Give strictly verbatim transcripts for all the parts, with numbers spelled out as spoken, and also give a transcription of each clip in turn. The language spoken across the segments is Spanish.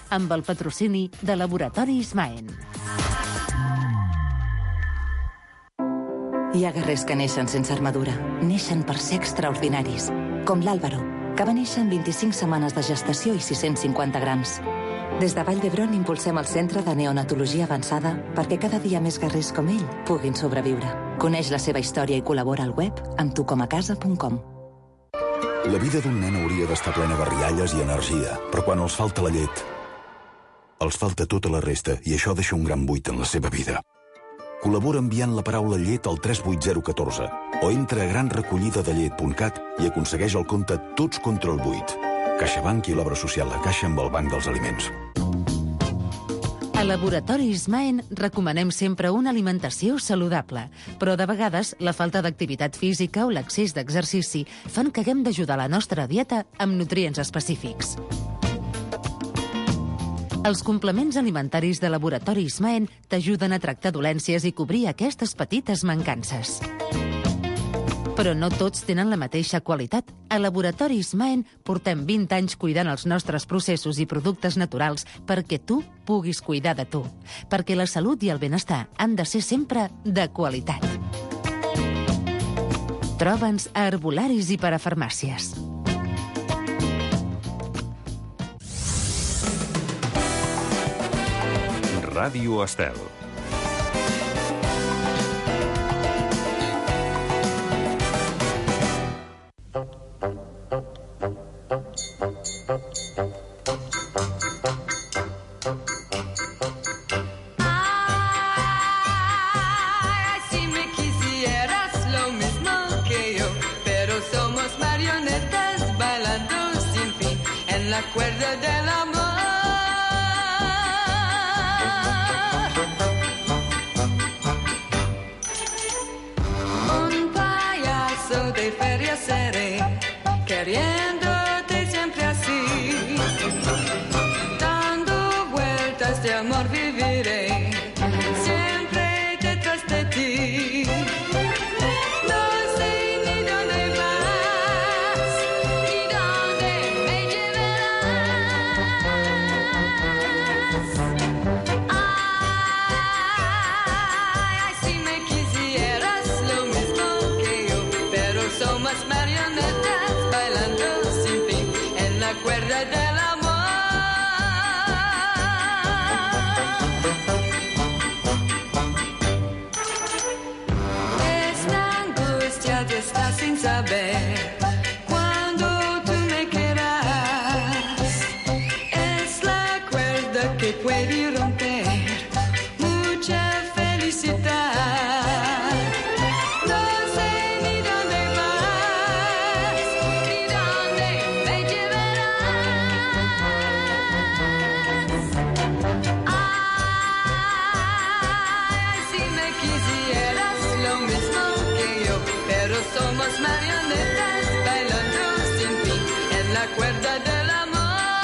amb el patrocini de Laboratoris Maen. Hi ha guerrers que neixen sense armadura, neixen per ser extraordinaris, com l'Àlvaro, que va néixer en vint-i-cinc setmanes de gestació i sis-cents cinquanta grams. Des de Vall d'Hebron impulsem el Centre de Neonatologia Avançada perquè cada dia més guerrers com ell puguin sobreviure. Coneix la seva història i col·labora al web amb tu com a casa punt com. La vida d'un nen hauria d'estar plena de rialles i energia, però quan els falta la llet, els falta tota la resta i això deixa un gran buit en la seva vida. Col·labora enviant la paraula llet al tres vuit zero un quatre o entra a gran recollida de llet punt cat i aconsegueix el compte Tots contra el buit. CaixaBank i l'obra social La Caixa amb el Banc dels Aliments. A Laboratoris Maen recomanem sempre una alimentació saludable, però de vegades la falta d'activitat física o l'excés d'exercici fan que haguem d'ajudar la nostra dieta amb nutrients específics. Els complements alimentaris de Laboratoris Maen t'ajuden a tractar dolències i cobrir aquestes petites mancances. Però no tots tenen la mateixa qualitat. A Laboratoris Maen portem vint anys cuidant els nostres processos i productes naturals perquè tu puguis cuidar de tu. Perquè la salut i el benestar han de ser sempre de qualitat. Troba'ns a herbolaris i parafarmàcies. Ràdio Estel. La cuerda del amor. Un payaso de feria seré, queriéndote siempre así. Dando vueltas de amor viviré, siempre detrás de ti. Cuerda del amor. Esta angustia de estar sin saber cuándo tú me querrás es la cuerda que puede romper mucha felicidad. Somos marionetas bailando sin fin en la cuerda del amor.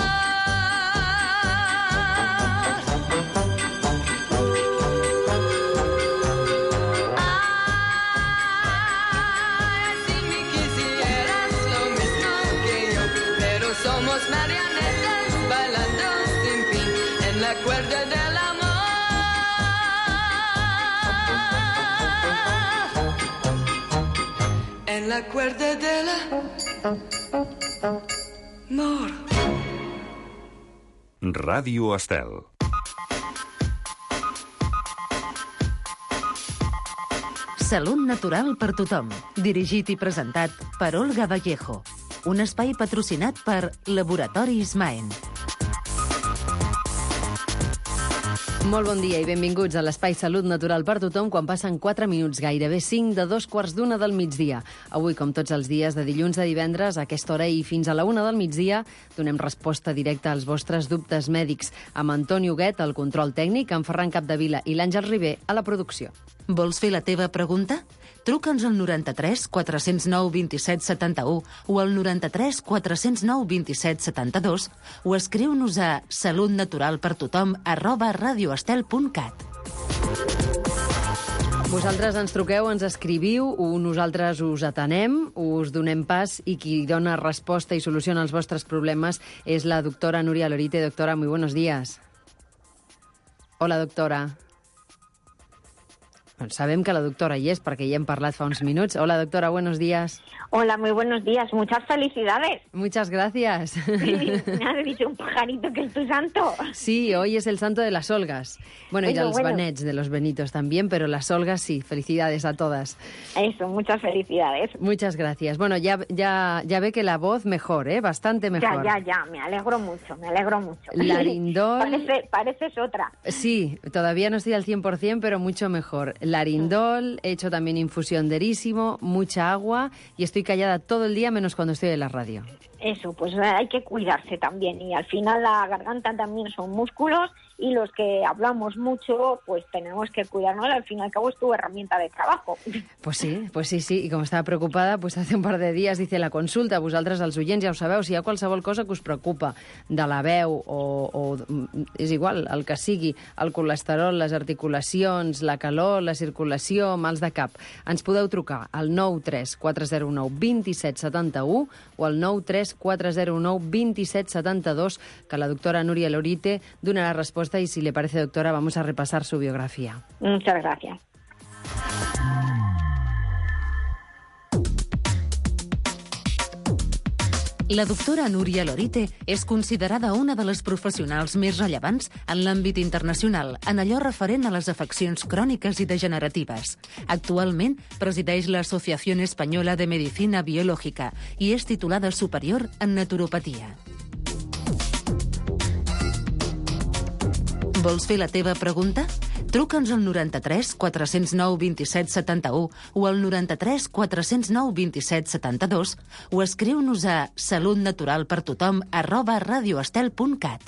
Ay, si me quisieras lo mismo que yo, pero somos marionetas bailando sin fin en la cuerda del amor. En la cuerda del amor. Ràdio Estel. Salut natural per tothom. Dirigit i presentat per Olga Vallejo. Un espai patrocinat per Laboratoris Maen. Molt bon dia i benvinguts a l'Espai Salut Natural per tothom quan passen quatre minuts, gairebé cinc de dos quarts d'una del migdia. Avui, com tots els dies, de dilluns a divendres, a aquesta hora i fins a la una del migdia, donem resposta directa als vostres dubtes mèdics amb Antoni Huguet, al control tècnic, amb Ferran Capdevila i l'Àngel Ribé a la producció. Vols fer la teva pregunta? Truca'ns al noranta-tres quatre zero nou dos set set u o al noranta-tres quatre zero nou dos set set dos o escriu-nos a salutnaturalpertothom arroba radioestel punt cat. Vosaltres ens truqueu, ens escriviu, nosaltres us atenem, us donem pas i qui dona resposta i soluciona als vostres problemes és la doctora Núria Lorite. Doctora, muy buenos días. Hola, doctora. Bueno, sabem que la doctora hi és perquè ja hem parlat fa uns minuts. Hola, doctora, buenos días. Hola, muy buenos días. Muchas felicidades. Muchas gracias. Sí, me ha dicho un pajarito que es tu santo. Sí, hoy es el santo de las Olgas. Bueno, bueno y de los bueno. Benets, de los Benitos también, pero las Olgas sí. Felicidades a todas. Eso, muchas felicidades. Muchas gracias. Bueno, ya, ya, ya ve que la voz mejor, ¿eh? Bastante mejor. Ya, ya, ya. Me alegro mucho, me alegro mucho. Larindol... Parece, pareces otra. Sí, todavía no estoy al cien por cien, pero mucho mejor. Larindol, he hecho también infusión de erísimo, mucha agua y estoy callada todo el día menos cuando estoy en la radio. Eso, pues hay que cuidarse también y al final la garganta también son músculos y los que hablamos mucho pues tenemos que cuidarnos, al fin y al cabo es tu herramienta de trabajo. Pues sí, pues sí, sí, i com estava preocupada, pues hace un par de dies dice la consulta, vosaltres els oients ja ho sabeu, si hi ha qualsevol cosa que us preocupa de la veu o, o és igual, el que sigui, el colesterol, les articulacions, la calor, la circulació, mals de cap, ens podeu trucar al nou tres quatre zero nou dos set set u o al nou tres quatre zero nou dos set set dos, que la doctora Núria Lorite donarà resposta y si le parece, doctora, vamos a repasar su biografía. Muchas gracias. La doctora Núria Lorite és considerada una de les professionals més rellevants en l'àmbit internacional en allò referent a les afeccions cròniques i degeneratives. Actualment presideix l'Associació Espanyola de Medicina Biològica i és titulada superior en naturopatia. Vols fer la teva pregunta? Truca'ns al noranta-tres quatre zero nou dos set set u o al noranta-tres quatre zero nou dos set set dos o escriu-nos a salutnaturalpertothom arroba radioestel punt cat.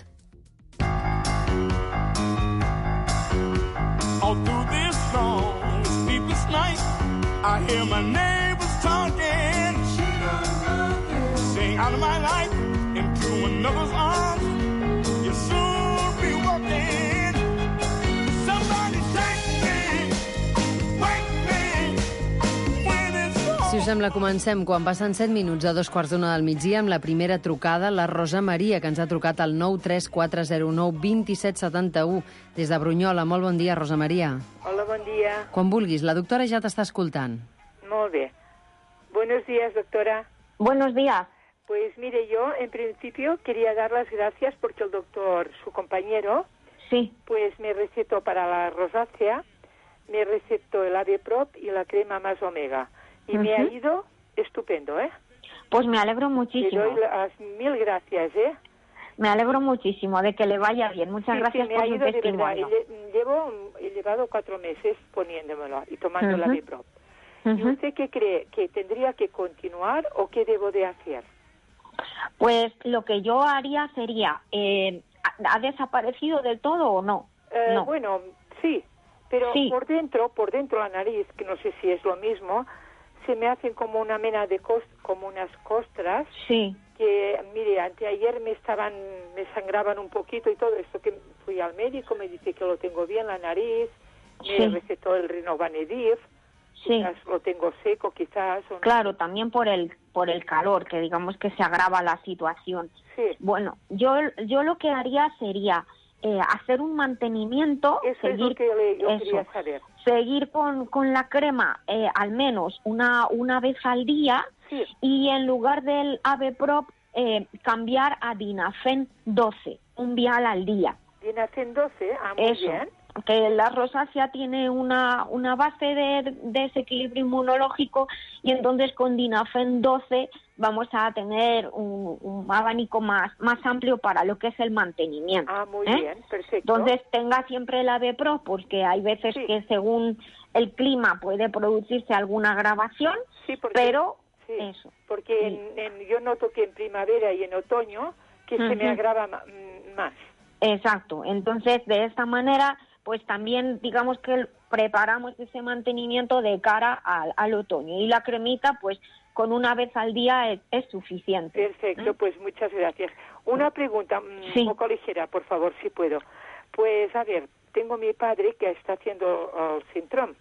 All through this long, sleepless night, I hear my neighbors talking, saying out of my life into another's arms, you'll soon be walking. Si us sembla, comencem quan passen set minuts a dos quarts d'una del migdia amb la primera trucada, la Rosa Maria, que ens ha trucat al nou tres quatre zero nou dos set set u des de Brunyola. Molt bon dia, Rosa Maria. Hola, bon dia. Quan vulguis, la doctora ja t'està escoltant. Molt bé. Buenos días, doctora. Buenos días. Pues mire, yo en principio quería dar las gracias porque el doctor, su compañero, sí, pues me recetó para la rosácea, me recetó el Aveprop y la crema más omega. Y uh-huh. me ha ido estupendo, ¿eh? Pues me alegro muchísimo. Le doy las mil gracias, ¿eh? Me alegro muchísimo de que le vaya bien. Muchas sí, gracias sí, me por ha su ido testimonio. De verdad. Llevo, he llevado cuatro meses poniéndomelo y tomando uh-huh. la Aveprop. Uh-huh. ¿Y usted qué cree? ¿Que tendría que continuar o qué debo de hacer? Pues lo que yo haría sería, eh, ¿ha desaparecido del todo o no? Eh, no. Bueno, sí, pero sí. por dentro, por dentro la nariz, que no sé si es lo mismo, se me hacen como una mena de cost, como unas costras. Sí. Que, mire, anteayer me estaban, me sangraban un poquito y todo esto, que fui al médico, me dice que lo tengo bien la nariz, me sí. recetó el Rinovanedif, sí. quizás lo tengo seco, quizás. O no. Claro, también por el por el calor, que digamos que se agrava la situación. Sí. Bueno, yo yo lo que haría sería eh, hacer un mantenimiento, eso seguir, es lo que le, yo eso, quería saber. Seguir con, con la crema eh, al menos una, una vez al día, sí. y en lugar del Aveprop eh, cambiar a Dinafen doce, un vial al día. Dinafen doce, ah, muy eso. bien. Que la rosácea tiene una, una base de desequilibrio inmunológico y entonces con Dinafen doce vamos a tener un, un abanico más, más amplio para lo que es el mantenimiento. Ah, muy ¿eh? bien, perfecto. Entonces tenga siempre el Aveprop porque hay veces sí. que según el clima puede producirse alguna agravación, sí, porque, pero sí, eso. Porque sí. en, en, yo noto que en primavera y en otoño que uh-huh. se me agrava más. Exacto, entonces de esta manera pues también digamos que preparamos ese mantenimiento de cara al, al otoño. Y la cremita, pues con una vez al día es, es suficiente. Perfecto, ¿eh? Pues muchas gracias. Una pregunta sí. un poco ligera, por favor, si puedo. Pues a ver, tengo mi padre que está haciendo el uh, Sintrom.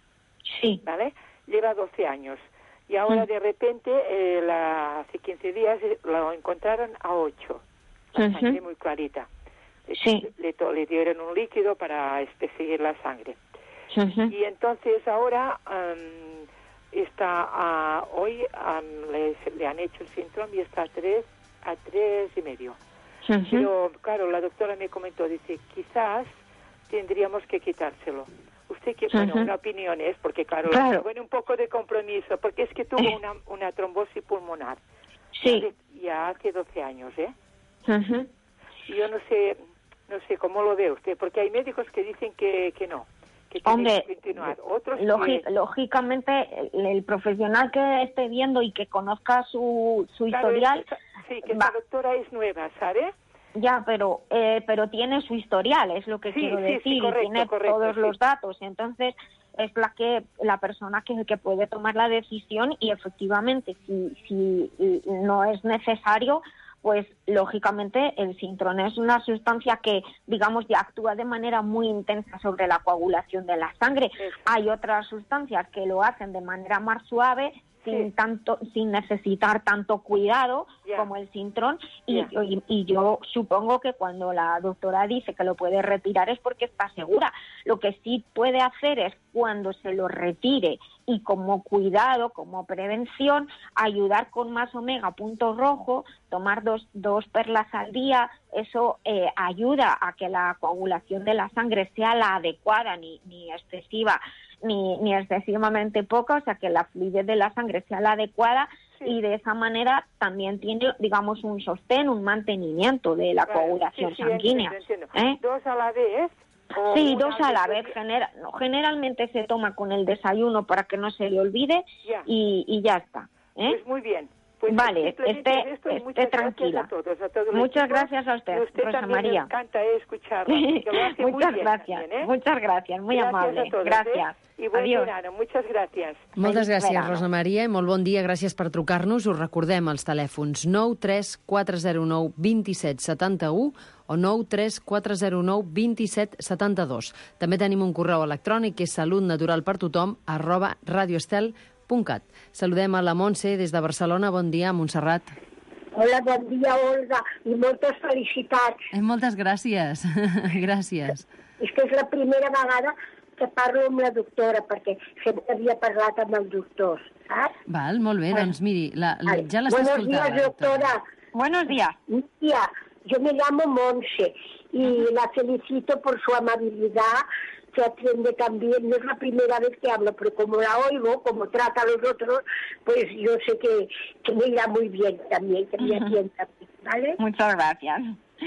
Sí. ¿Vale? Lleva doce años. Y ahora Mm. de repente, eh, la, hace quince días, eh, lo encontraron a ocho. La Ujú. sangre muy clarita. Sí. Le, le, le dieron un líquido para este, seguir la sangre. Ujú. Y entonces ahora um, está a, hoy um, le, le han hecho el síntoma y está a tres, a tres y medio. Ujú. Pero claro, la doctora me comentó, dice, quizás tendríamos que quitárselo. Usted que, bueno, Ujú. una opinión es, porque claro, Claro. bueno, un poco de compromiso, porque es que tuvo una, una trombosis pulmonar. Sí. Ya, de- ya hace doce años, ¿eh? Ujú. Y yo no sé, no sé cómo lo ve usted, porque hay médicos que dicen que, que no, que tiene Hombre, que continuar. Otros Lógi- que... lógicamente, el, el profesional que esté viendo y que conozca su, su Claro, historial, esta- sí, que va- esta doctora es nueva, ¿sabe? ya, pero eh, pero tiene su historial, es lo que Sí, quiero sí, sí, decir, correcto, y tiene correcto, todos sí. los datos, entonces es la que la persona que, que puede tomar la decisión y efectivamente si si no es necesario, pues lógicamente el Sintron es una sustancia que, digamos, ya actúa de manera muy intensa sobre la coagulación de la sangre. Eso. Hay otras sustancias que lo hacen de manera más suave, sin Sí. tanto, sin necesitar tanto cuidado Ya. como el Sintron, y, Ya. y, y yo supongo que cuando la doctora dice que lo puede retirar es porque está segura. Lo que sí puede hacer es, cuando se lo retire y como cuidado, como prevención, ayudar con más omega punto rojo, tomar dos, dos perlas al día. Eso eh, ayuda a que la coagulación de la sangre sea la adecuada, ni, ni excesiva, ni, ni excesivamente poca, o sea, que la fluidez de la sangre sea la adecuada. Sí. Y de esa manera también tiene, digamos, un sostén, un mantenimiento de la Claro, coagulación sí, sí, sanguínea. entiendo, entiendo. ¿Eh? ¿Dos a la vez? ¿O Sí, una dos a la vez vez. al día? Genera, no, generalmente se toma con el desayuno para que no se le olvide Ya. y, y ya está. ¿eh? Pues muy bien. Pues Vale, simplemente esté- esto y esté muchas tranquila. gracias a todos, a todo el Muchas equipo. gracias a usted, Y usted Rosa también María. me encanta eh, escucharla, porque lo hace muy Muchas bien gracias, también, ¿eh? muchas gracias, muy Gracias amable. a todos, Gracias. ¿eh? I bon Adiós. verano, muchas gracias. Moltes Feliç gràcies, verano. Rosa Maria, i molt bon dia. Gràcies per trucar-nos. Us recordem els telèfons nou tres quatre zero nou dos set set u o nou tres quatre zero nou dos set set dos. També tenim un correu electrònic que és salutnaturalpertothom arroba radioestel punt cat. Saludem a la Montse des de Barcelona. Bon dia, Montserrat. Hola, bon dia, Olga, i moltes felicitats. Eh, moltes gràcies. gràcies. És que és la primera vegada que parlo amb la doctora, perquè sempre havia parlat amb el doctor, saps? Val, molt bé. Doncs miri, la, la, Vale. ja l'està Buenos escoltant. días, la doctora. doctora. Buenos días. Tía, yo me llamo Monse y la felicito por su amabilidad, que atiende también. No es la primera vez que hablo, pero como la oigo, como trata a los otros, pues yo sé que, que me irá muy bien también, que me atienda, ¿vale? Muchas gracias.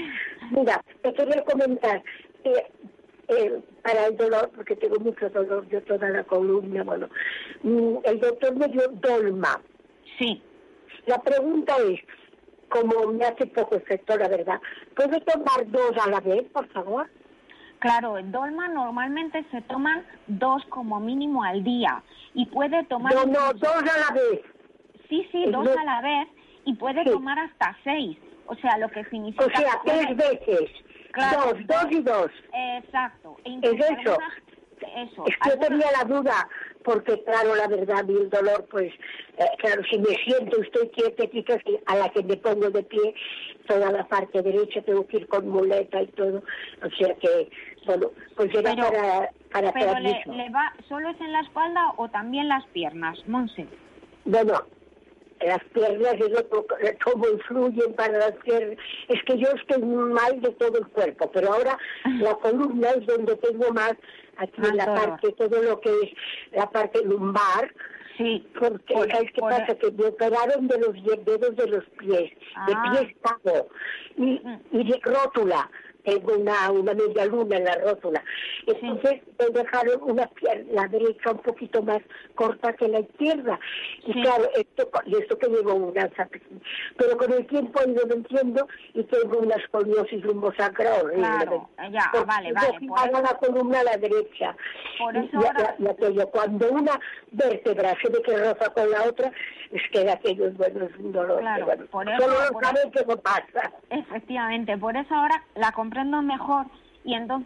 Mira, te quería comentar, eh, eh, para el dolor, porque tengo mucho dolor, yo toda la columna, bueno, mm, el doctor me dio Dolma. Sí. La pregunta es, como me hace poco efecto, la verdad, ¿puedo tomar dos a la vez, por favor? Claro, el Dolma normalmente se toman dos como mínimo al día y puede tomar... No, no, dos a la vez. Sí, sí, Es dos dos. a la vez y puede Sí. tomar hasta seis. O sea, lo que significa... O sea, que puede- tres veces. Claro. Dos, dos y dos. Exacto. E incluso Es eso. algunas- Eso. Es que yo algunas- tenía la duda, porque claro, la verdad, mi dolor, pues, eh, claro, si me siento, estoy quietecita, si a la que me pongo de pie, toda la parte derecha tengo que ir con muleta y todo, o sea que, bueno, pues era Pero- para, para Pero hacer le, eso. le va, ¿solo es en la espalda o también las piernas, Monse? Bueno, las piernas, es lo que- cómo influyen para las piernas. Es que yo estoy mal de todo el cuerpo, pero ahora la columna es donde tengo más, aquí Más en la dolor. parte, todo lo que es la parte lumbar, Sí. porque Por- ¿sabes qué por- pasa? Que me operaron de los die- dedos de los pies, Ah. de pies cabo, y, y de rótula. Tengo una, una media luna en la rótula. Entonces me dejaron una pierna, la derecha un poquito más corta que la izquierda. Y Sí. claro, esto, y esto que llevo una, pero con el tiempo he ido venciendo y tengo una escoliosis lumbosacra horrible. Claro, ya, Porque vale, yo vale, por giraba eso- la columna a la derecha. Por Y- eso y- ahora- y aquello, cuando una vértebra se ve que roza con la otra, es que aquello es, bueno, es un dolor. Claro, que, bueno, por eso- solo lo por saben que no pasa. Efectivamente, por eso ahora la comprendo mejor y entonces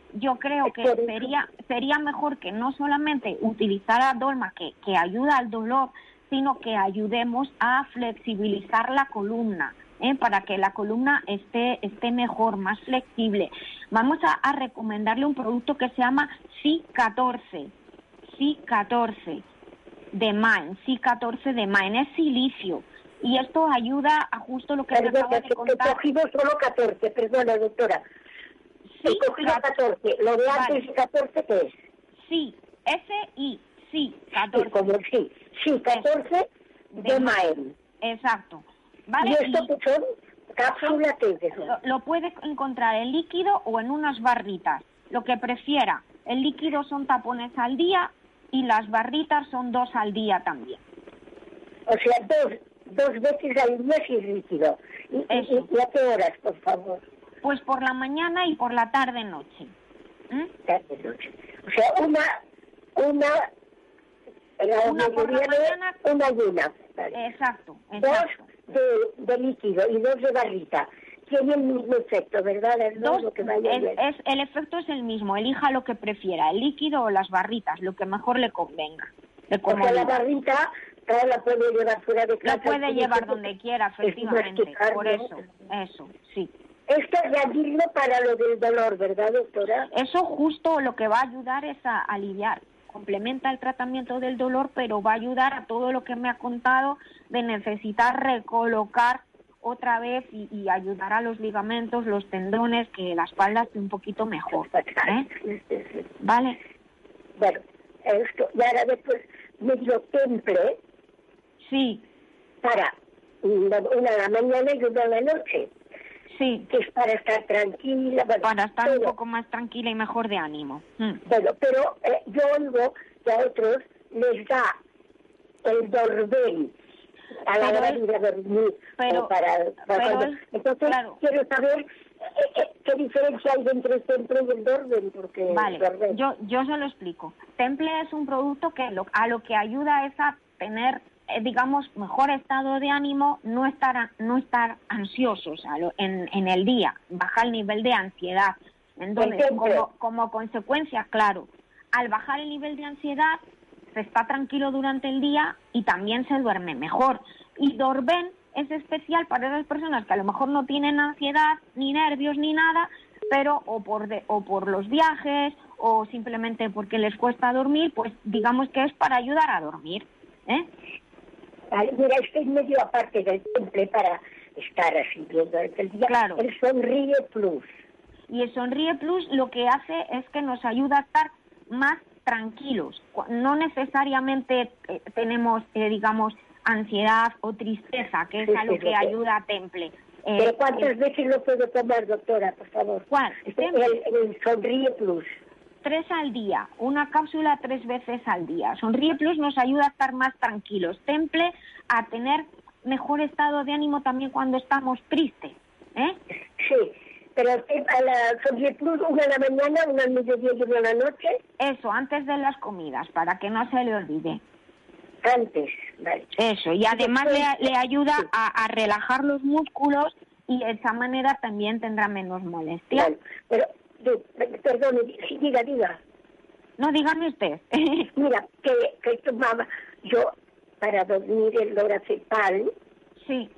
yo creo que sería sería mejor que no solamente utilizara Dolma, que, que ayuda al dolor, sino que ayudemos a flexibilizar la columna, ¿eh? Para que la columna esté, esté mejor, más flexible. Vamos a, a recomendarle un producto que se llama C I catorce, C I catorce de Main, C I catorce de Main, es silicio. Y esto ayuda a justo lo que me acaba de contar. He cogido solo catorce, perdona, doctora. Sí, he cogido catorce. Lo de antes y catorce, ¿qué es? Sí, S I, sí, catorce. Sí, como sí, sí, catorce de, de Maen. Exacto. ¿Vale? ¿Y esto qué son? ¿Cápsulas qué es eso? Lo, lo puede encontrar en líquido o en unas barritas, lo que prefiera. El líquido son tapones al día y las barritas son dos al día también. O sea, dos, dos veces al día si es líquido. ¿Y, y, y a qué horas, por favor? Pues por la mañana y por la tarde-noche. ¿Mm? Tarde-noche. O sea, una, una, la una por la mañana, una y una. Vale. Exacto, exacto. Dos de, de líquido y dos de barrita. Tiene el mismo efecto, ¿verdad? Es dos, lo que vaya es, es, el efecto es el mismo, elija lo que prefiera, el líquido o las barritas, lo que mejor le convenga. Le o sea, la barrita la puede llevar fuera de casa. La puede llevar donde quiera, efectivamente, por eso, eso, sí. Esto es añadirlo para lo del dolor, ¿verdad, doctora? Eso justo lo que va a ayudar es a aliviar. Complementa el tratamiento del dolor, pero va a ayudar a todo lo que me ha contado de necesitar recolocar otra vez y, y ayudar a los ligamentos, los tendones, que la espalda esté un poquito mejor. ¿Eh? ¿Vale? Bueno, esto, y ahora después medio temple. Sí. Para una, una a la mañana y una a la noche. Sí. Que es para estar tranquila. Bueno, para estar todo. un poco más tranquila y mejor de ánimo. Mm. Bueno, pero eh, yo oigo que a otros les da el Dorben a la hora de ir a dormir. Pero, para, para pero cuando... es, Entonces, claro. quiero saber eh, eh, qué diferencia hay entre el Temple y el Dorben. Porque vale, Dorben... yo, yo se lo explico. Temple es un producto que lo, a lo que ayuda es a tener, eh, digamos, mejor estado de ánimo, no estar no estar ansiosos a lo, en, en el día, bajar el nivel de ansiedad. Entonces, como, como consecuencia, claro, al bajar el nivel de ansiedad, se está tranquilo durante el día y también se duerme mejor. Y Dorben es especial para esas personas que a lo mejor no tienen ansiedad, ni nervios, ni nada, pero o por, de, o por los viajes, o simplemente porque les cuesta dormir, pues digamos que es para ayudar a dormir. ¿Eh? Vale, mira, esto es medio aparte del Temple para estar así bien durante el día. Claro. El Sonríe Plus. Y el Sonríe Plus lo que hace es que nos ayuda a estar más tranquilos. No necesariamente eh, tenemos, eh, digamos, ansiedad o tristeza, que es sí, a lo sí, que sí. ayuda a Temple. Eh, ¿Pero cuántas eh, veces lo puedo tomar, doctora, por favor? ¿Cuál? El, el Sonríe Plus. Tres al día, una cápsula tres veces al día. Sonríe Plus nos ayuda a estar más tranquilos. Temple a tener mejor estado de ánimo también cuando estamos tristes. ¿Eh? Sí, pero a la Sonríe Plus una en la mañana, una al mediodía y una en la noche. Eso, antes de las comidas, para que no se le olvide. Antes, vale. Eso, y además le, le ayuda a, a relajar los músculos y de esa manera también tendrá menos molestia. Vale, pero... De, perdón, sí, diga, diga. No, dígame usted. Mira, que, que tomaba yo para dormir el lorazepam. Sí.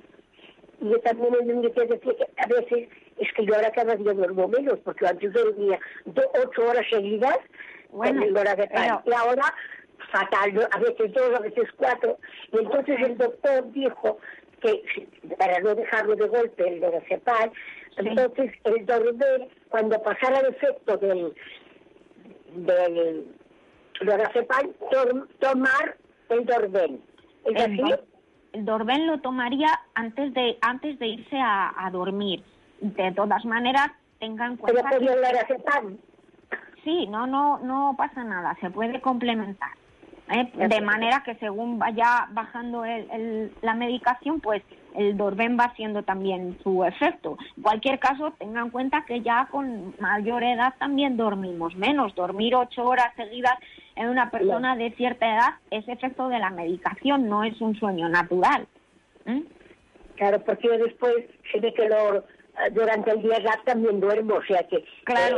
Y yo también me decía que a veces es que yo ahora cada día duermo menos, porque antes dormía do, ocho horas seguidas bueno, con el lorazepam. Pero... Y ahora, fatal, a veces dos, a veces cuatro. Y entonces el doctor dijo que para no dejarlo de golpe el lorazepam, sí. Entonces el dormir, cuando pasara el efecto del del lorazepam, to, tomar el Dorben. ¿Es el, así? El Dorben lo tomaría antes de antes de irse a, a dormir. De todas maneras, tengan en cuenta. Pero con el lorazepam. Sí, no, no, no pasa nada, se puede complementar. ¿eh? De manera que según vaya bajando el, el, la medicación, pues el Dorben va haciendo también su efecto. En cualquier caso, tengan en cuenta que ya con mayor edad también dormimos menos. Dormir ocho horas seguidas en una persona de cierta edad es efecto de la medicación, no es un sueño natural. ¿Mm? Claro, porque después se ve que lo, durante el día ya también duermo, o sea que... Claro. Eh,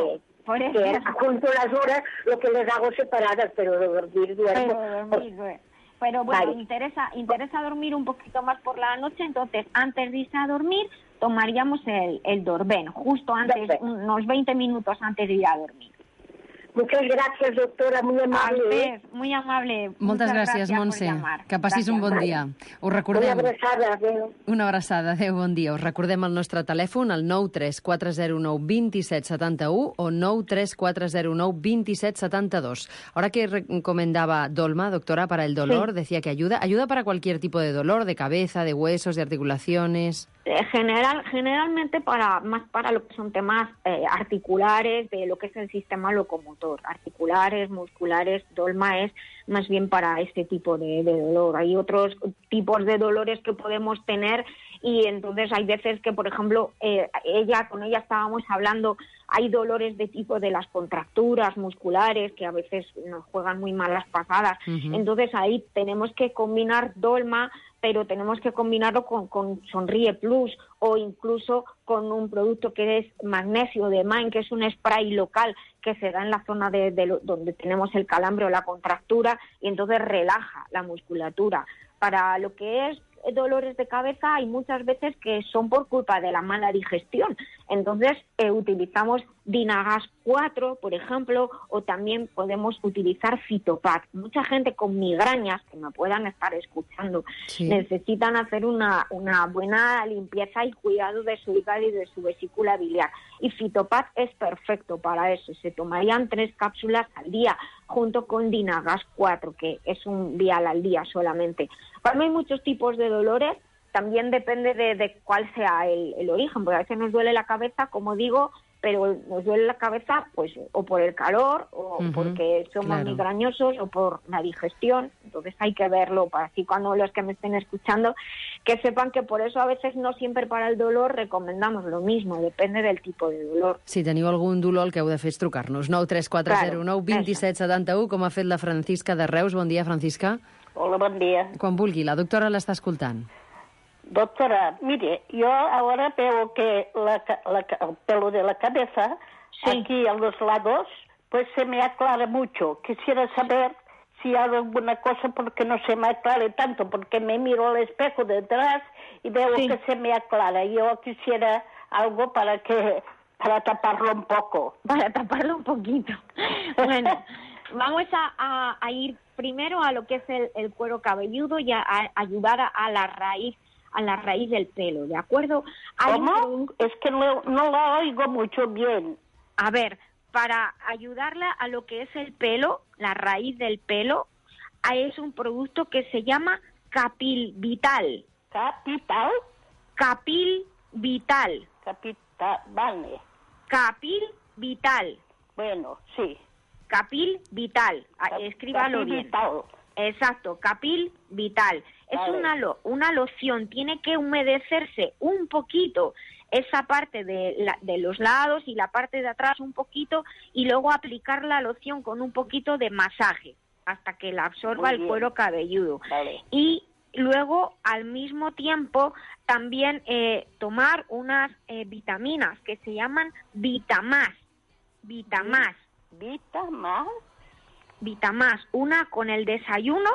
Por eso. Que junto las horas, lo que les hago separadas, pero de dormir duermo. Pero dormir, duermo. Pero bueno, vale. interesa, interesa dormir un poquito más por la noche, entonces antes de irse a dormir tomaríamos el, el Dorben, justo antes, Dorben. unos veinte minutos antes de ir a dormir. Muchas gracias, doctora, muy amable. A usted, muy amable. Moltes gràcies, gràcies Montse. Que passis gràcies. un bon dia. Us recordem... Una abraçada, adéu. Una abraçada, adéu, bon dia. Us recordem el nostre telèfon, el nou tres quatre zero nou dos set set u o nou tres quatre zero nou dos set set dos. Ahora que recomendaba Dolma, doctora, para el dolor, sí. decía que ayuda. ¿Ayuda para cualquier tipo de dolor, de cabeza, de huesos, de articulaciones? General, generalmente para más para lo que son temas eh, articulares, de lo que es el sistema locomotor, articulares, musculares. Dolma es más bien para este tipo de, de dolor. Hay otros tipos de dolores que podemos tener y entonces hay veces que, por ejemplo, eh, ella con ella estábamos hablando, hay dolores de tipo de las contracturas musculares que a veces nos juegan muy malas pasadas. Uh-huh. Entonces ahí tenemos que combinar Dolma, pero tenemos que combinarlo con, con Sonríe Plus o incluso con un producto que es magnesio de Mind, que es un spray local que se da en la zona de, de lo, donde tenemos el calambre o la contractura y entonces relaja la musculatura. Para lo que es dolores de cabeza hay muchas veces que son por culpa de la mala digestión. Entonces eh, utilizamos Dinagas cuatro, por ejemplo, o también podemos utilizar Fitopac. Mucha gente con migrañas, que me puedan estar escuchando, sí. necesitan hacer una, una buena limpieza y cuidado de su hígado y de su vesícula biliar. Y Fitopac es perfecto para eso. Se tomarían tres cápsulas al día junto con Dinagas cuatro, que es un vial al día solamente. Cuando hay muchos tipos de dolores, también depende de, de cuál sea el, el origen, porque a veces nos duele la cabeza, como digo, pero nos duele la cabeza pues o por el calor, o uh-huh, porque somos claro. migrañosos, o por la digestión. Entonces hay que verlo, para así cuando los que me estén escuchando, que sepan que por eso a veces no siempre para el dolor recomendamos lo mismo, depende del tipo de dolor. Si teniu algun dolor, el que heu de fer és trucar-nos. nou tres quatre zero nou dos set set u, com ha fet la Francisca de Reus. Bon dia, Francisca. Hola, bon dia. Quan vulgui, la doctora l'està escoltant. Doctora, mire, yo ahora veo que la, la, el pelo de la cabeza, sí. aquí a los lados, pues se me aclara mucho. Quisiera saber si hay alguna cosa porque no se me aclare tanto, porque me miro al espejo detrás y veo sí. que se me aclara. Yo quisiera algo para que para taparlo un poco. Para taparlo un poquito. Bueno, vamos a, a, a ir primero a lo que es el, el cuero cabelludo y a, a ayudar a, a la raíz a la raíz del pelo, ¿de acuerdo? Hay ¿Cómo? Un... Es que no, no la oigo mucho bien. A ver, para ayudarla a lo que es el pelo, la raíz del pelo, es un producto que se llama Capil Vital. ¿Capital? Capil Vital. Capital, vale. Capil Vital. Bueno, sí. Capil Vital, Cap escríbalo Capil bien. Vital. Exacto, Capil Vital. Es vale. una, lo, una loción, tiene que humedecerse un poquito esa parte de, la, de los lados y la parte de atrás un poquito y luego aplicar la loción con un poquito de masaje hasta que la absorba el cuero cabelludo. Vale. Y luego, al mismo tiempo, también eh, tomar unas eh, vitaminas que se llaman Vitamás. Vitamás. ¿Vitamás? Vitamás. Una con el desayuno.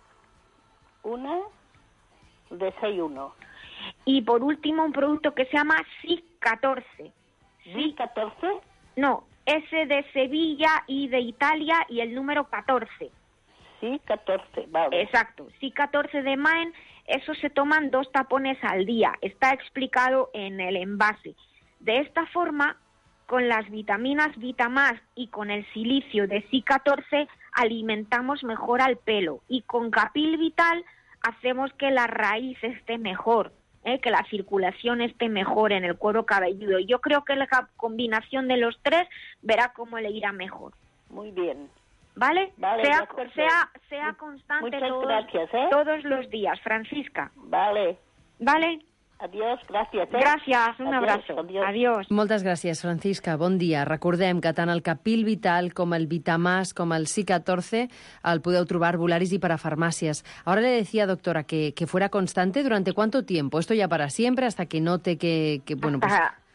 Una desayuno. Y por último, un producto que se llama S I C catorce. ¿S I C catorce? No, S de Sevilla, I de Italia y el número catorce. S I C catorce, vale. Exacto, S I C catorce de Maen, eso se toman dos tapones al día. Está explicado en el envase. De esta forma, con las vitaminas Vitamás y con el silicio de S I C catorce, alimentamos mejor al pelo. Y con Capil Vital hacemos que la raíz esté mejor, ¿eh? que la circulación esté mejor en el cuero cabelludo. Yo creo que la combinación de los tres verá cómo le irá mejor. Muy bien. ¿Vale? Vale, sea, sea, sea constante todos, gracias, ¿eh? todos los días, Francisca. Vale. ¿Vale? Adiós, gràcies. Eh? Gràcies, un adiós, abrazo. Adiós. adiós. Moltes gràcies, Francisca. Bon dia. Recordem que tant el Capil Vital com el Vitamás, com el S I C catorce, el podeu trobar arbolaris y para farmacias. Ahora le decía, doctora, que, que fuera constante. ¿Durante cuánto tiempo? ¿Esto ya para siempre, hasta que note que, que bueno, hasta, pues...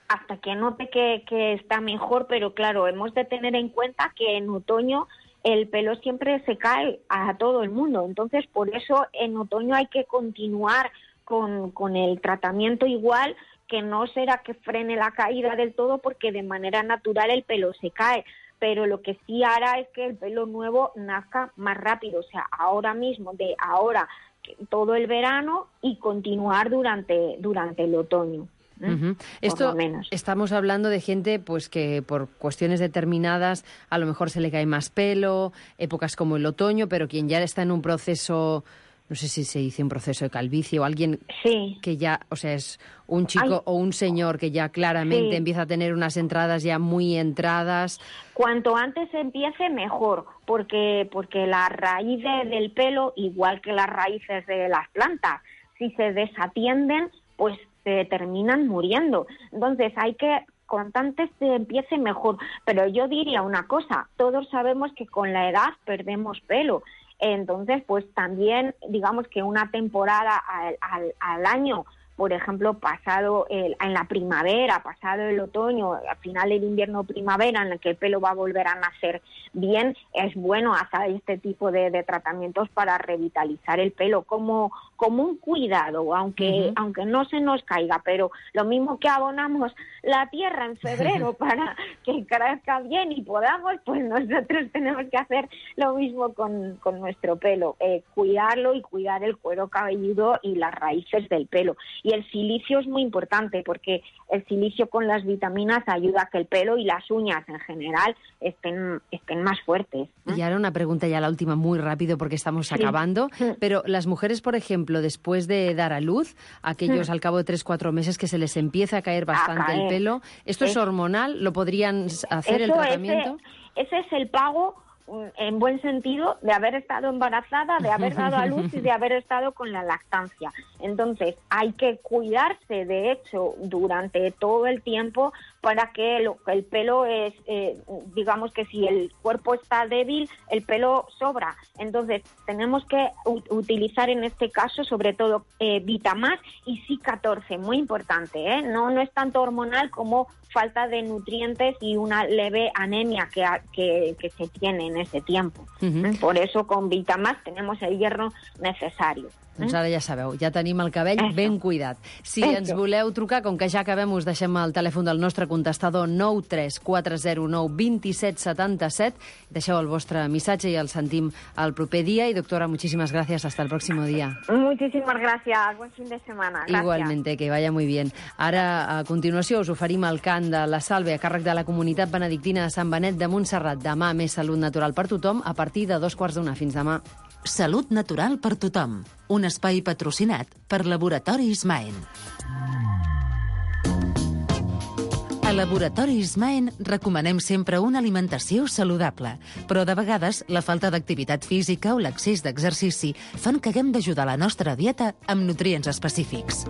hasta que note que, que está mejor, pero claro, hemos de tener en cuenta que en otoño el pelo siempre se cae a todo el mundo, entonces por eso en otoño hay que continuar con, con el tratamiento igual, que no será que frene la caída del todo porque de manera natural el pelo se cae, pero lo que sí hará es que el pelo nuevo nazca más rápido, o sea, ahora mismo, de ahora todo el verano y continuar durante, durante el otoño. ¿eh? Uh-huh. Esto estamos hablando de gente pues que por cuestiones determinadas a lo mejor se le cae más pelo, épocas como el otoño, pero quien ya está en un proceso, no sé si se dice un proceso de calvicie o alguien sí. que ya, o sea, es un chico Ay. o un señor que ya claramente Sí. empieza a tener unas entradas ya muy entradas. Cuanto antes empiece, mejor, porque, porque la raíz de, del pelo, igual que las raíces de las plantas, si se desatienden, pues se terminan muriendo. Entonces hay que, cuanto antes se empiece, mejor. Pero yo diría una cosa, todos sabemos que con la edad perdemos pelo. Entonces, pues también, digamos que una temporada al, al, al año, por ejemplo, pasado el, en la primavera, pasado el otoño, al final del invierno o primavera, en el que el pelo va a volver a nacer bien, es bueno hacer este tipo de, de tratamientos para revitalizar el pelo como, como un cuidado, aunque, uh-huh. aunque no se nos caiga, pero lo mismo que abonamos la tierra en febrero para que crezca bien y podamos, pues nosotros tenemos que hacer lo mismo con, con nuestro pelo, eh, cuidarlo y cuidar el cuero cabelludo y las raíces del pelo. Y el silicio es muy importante porque el silicio con las vitaminas ayuda a que el pelo y las uñas en general estén, estén más fuertes. ¿eh? Y ahora una pregunta ya la última muy rápido porque estamos Sí. acabando, pero las mujeres, por ejemplo, después de dar a luz, aquellos Mm. al cabo de tres, cuatro meses que se les empieza a caer bastante A caer. el pelo, ¿esto es, Es- hormonal? ¿Lo podrían hacer el Eso, tratamiento? Ese, ese es el pago, mm, en buen sentido, de haber estado embarazada, de haber dado a luz y de haber estado con la lactancia. Entonces, hay que cuidarse, de hecho, durante todo el tiempo para que lo- el pelo es, eh, digamos que si el cuerpo está débil, el pelo sobra. Entonces, tenemos que u- utilizar en este caso, sobre todo, eh, Vitamás y C catorce, muy importante, ¿eh? No, no es tanto hormonal como falta de nutrientes y una leve anemia que, ha- que, que se tiene en ese tiempo. Uh-huh. ¿eh? Por eso con Vitamás tenemos el hierro necesario. Doncs ara ja sabeu, ja tenim el cabell Eso. ben cuidat. Si Eso. ens voleu trucar, com que ja acabem, us deixem el telèfon del nostre contestador nou tres quatre zero nou dos set set set. Deixeu el vostre missatge i el sentim el proper dia. Y doctora, muchísimas gracias. Hasta el próximo día. Muchísimas gracias. Buen fin de semana. Gracias. Igualmente, que vaya muy bien. Ara, a continuació, us oferim el cant de la Salve a càrrec de la comunitat benedictina de Sant Benet de Montserrat. Demà més salut natural per tothom a partir de dos quarts d'una. Fins demà. Salut natural per tothom. Un espai patrocinat per Laboratoris Maen. A Laboratoris Maen recomanem sempre una alimentació saludable, però de vegades la falta d'activitat física o l'excés d'exercici fan que haguem d'ajudar la nostra dieta amb nutrients específics.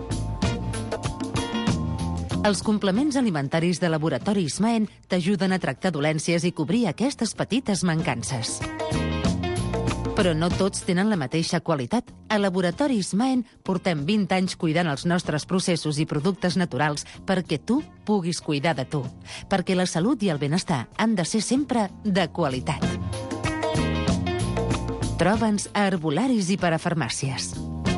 Els complements alimentaris de Laboratoris Maen t'ajuden a tractar dolències i cobrir aquestes petites mancances. Però no tots tenen la mateixa qualitat. A Laboratoris Maen portem vint anys cuidant els nostres processos i productes naturals perquè tu puguis cuidar de tu. Perquè la salut i el benestar han de ser sempre de qualitat. Troba'ns a herbolaris i parafarmàcies.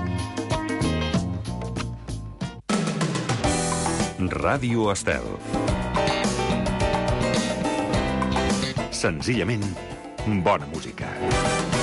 Ràdio Estel. Senzillament, bona música.